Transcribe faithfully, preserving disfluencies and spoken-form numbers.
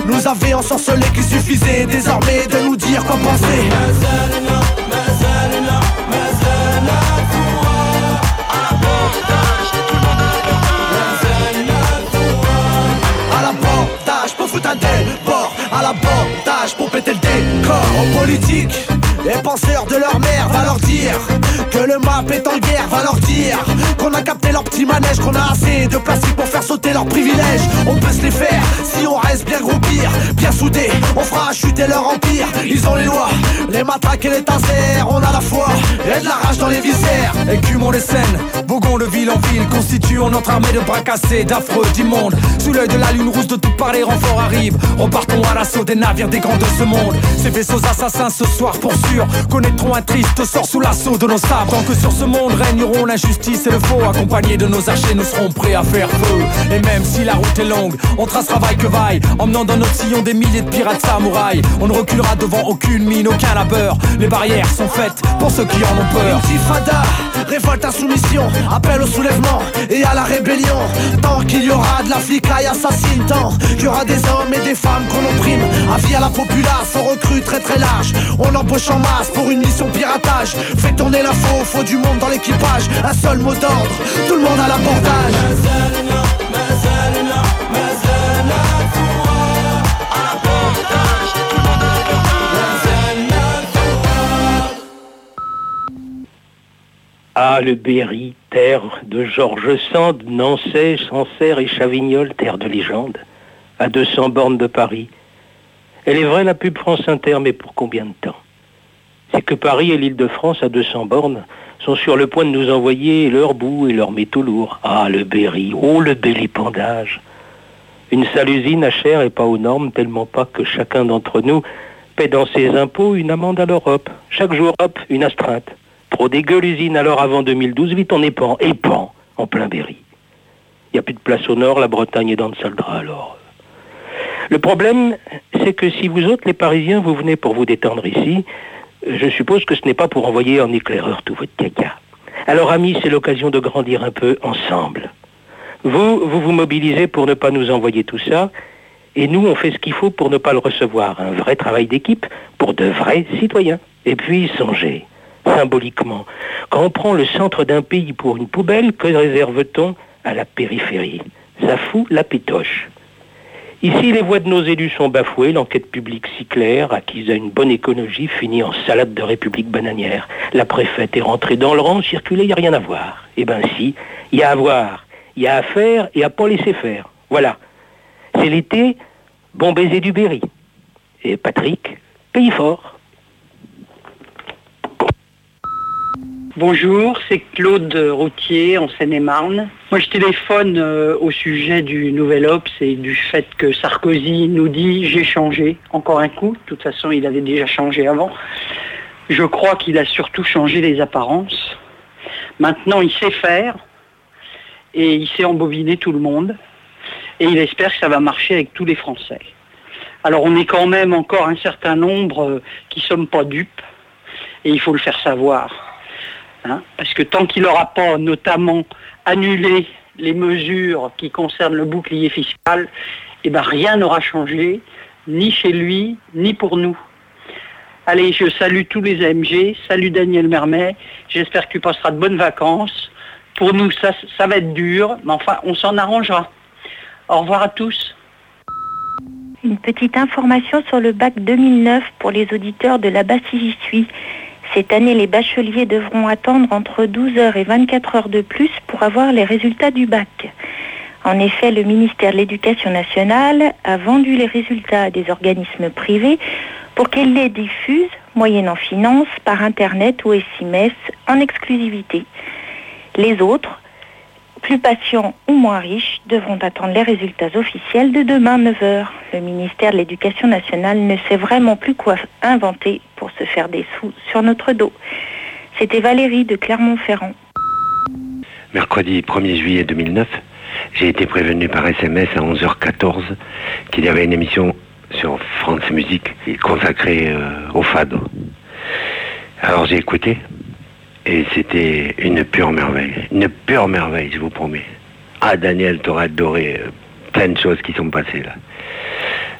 nous avait ensorcelés qu'il suffisait désormais de nous dire quoi penser. À l'abordage pour foutre un déport, à l'abordage pour péter le décor. En politique, les penseurs de leur mère va leur dire que le map est en guerre, va leur dire qu'on a capté leur petit manège, qu'on a assez de plastique pour faire sauter leurs privilèges. On peut se les faire si on reste bien groupir, bien soudés, on fera chuter leur empire. Ils ont les lois, les matraques et les tasers, on a la foi et de la rage dans les viscères. Écumons les scènes, voguons de ville en ville, constituons notre armée de bras cassés, d'affreux, d'immondes. Sous l'œil de la lune rouge de toutes parts les renforts arrivent. Repartons à l'assaut des navires des grands de ce monde. Ces vaisseaux assassins ce soir pour sûr connaîtront un triste sort sous l'assaut de nos sabres. Tant que sur ce monde régneront l'injustice et le faux, accompagnés de nos archers, nous serons prêts à faire feu. Et même si la route est longue, on tracera vaille que vaille, emmenant dans notre sillon des milliers de pirates samouraïs. On ne reculera devant aucune mine, aucun labeur. Les barrières sont faites pour ceux qui en ont peur. Intifada, révolte insoumission, appel au soulèvement et à la rébellion. Tant qu'il y aura de la flicaille assassine, tant qu'il y aura des hommes et des femmes qu'on opprime, avis à la populace, on recrute très très large. On embauche en masse pour une mission piratage. Fait tourner l'info, faut du monde dans l'équipage. Un seul mot d'ordre, tout le monde à l'abordage. Ah, le Berry, terre de Georges Sand, Nançay, Sancerre et Chavignol, terre de légende, à deux cents bornes de Paris. Elle est vraie, la pub France Inter, mais pour combien de temps? C'est que Paris et l'Île-de-France, à deux cents bornes, sont sur le point de nous envoyer leur boue et leurs métaux lourds. Ah, le Berry, oh, le bel épandage. Une sale usine à cher et pas aux normes, tellement pas que chacun d'entre nous paie dans ses impôts une amende à l'Europe. Chaque jour, hop, une astreinte. Trop dégueu l'usine, alors avant deux mille douze, vite on épan, épan, en plein Berry. Il n'y a plus de place au nord, la Bretagne est dans le sale drap alors. Le problème, c'est que si vous autres, les Parisiens, vous venez pour vous détendre ici, je suppose que ce n'est pas pour envoyer en éclaireur tout votre caca. Alors amis, c'est l'occasion de grandir un peu ensemble. Vous, vous vous mobilisez pour ne pas nous envoyer tout ça, et nous, on fait ce qu'il faut pour ne pas le recevoir. Un vrai travail d'équipe pour de vrais citoyens. Et puis, songez, symboliquement, quand on prend le centre d'un pays pour une poubelle, que réserve-t-on à la périphérie? Ça fout la pétoche. Ici, les voix de nos élus sont bafouées, l'enquête publique si claire, acquise à une bonne écologie, finit en salade de république bananière. La préfète est rentrée dans le rang, circuler, il n'y a rien à voir. Eh ben si, il y a à voir, il y a à faire et à pas laisser faire. Voilà. C'est l'été, bon baiser du Berry. Et Patrick, pays fort. Bonjour, c'est Claude Routier en Seine-et-Marne. Moi je téléphone euh, au sujet du Nouvel Obs et du fait que Sarkozy nous dit j'ai changé encore un coup. De toute façon il avait déjà changé avant. Je crois qu'il a surtout changé les apparences. Maintenant il sait faire et il sait embobiner tout le monde et il espère que ça va marcher avec tous les Français. Alors on est quand même encore un certain nombre euh, qui ne sommes pas dupes et il faut le faire savoir. Hein, parce que tant qu'il n'aura pas notamment annulé les mesures qui concernent le bouclier fiscal, eh ben rien n'aura changé, ni chez lui, ni pour nous. Allez, je salue tous les A M G, salut Daniel Mermet, j'espère que tu passeras de bonnes vacances. Pour nous, ça, ça va être dur, mais enfin, on s'en arrangera. Au revoir à tous. Une petite information sur le bac deux mille neuf pour les auditeurs de la Basse J'y suis. Cette année, les bacheliers devront attendre entre douze heures et vingt-quatre heures de plus pour avoir les résultats du bac. En effet, le ministère de l'Éducation nationale a vendu les résultats à des organismes privés pour qu'ils les diffusent, moyennant finance, par Internet ou S M S, en exclusivité. Les autres, plus patients ou moins riches, devront attendre les résultats officiels de demain neuf heures. Le ministère de l'Éducation nationale ne sait vraiment plus quoi inventer pour se faire des sous sur notre dos. C'était Valérie de Clermont-Ferrand. Mercredi premier juillet deux mille neuf, j'ai été prévenu par S M S à onze heures quatorze qu'il y avait une émission sur France Musique consacrée euh, au fado. Alors j'ai écouté. Et c'était une pure merveille, une pure merveille, je vous promets. Ah, Daniel, t'auras adoré euh, plein de choses qui sont passées là.